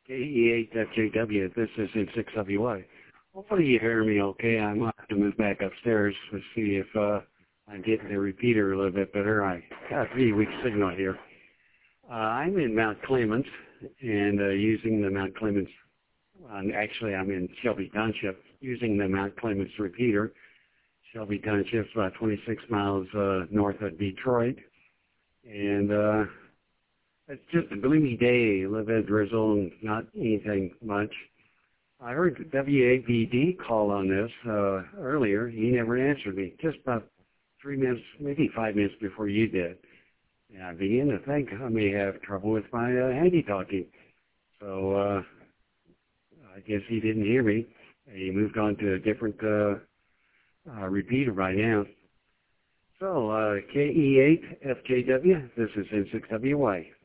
KE8FJW, this is N6WY. Hopefully you hear me okay. I'm going to have to move back upstairs to see if I'm getting the repeater a little bit better. I got a pretty weak signal here. I'm in Mount Clemens and using the Mount Clemens, actually I'm in Shelby Township, using the Mount Clemens repeater. Shelby Township is about 26 miles north of Detroit. And it's just a gloomy day, a little bit of drizzle and not anything much. I heard WABD call on this earlier. He never answered me, just about 3 minutes, maybe 5 minutes before you did. And I began to think I may have trouble with my handy-talkie. So I guess he didn't hear me. He moved on to a different repeater right now. So KE8FJW, this is N6WY.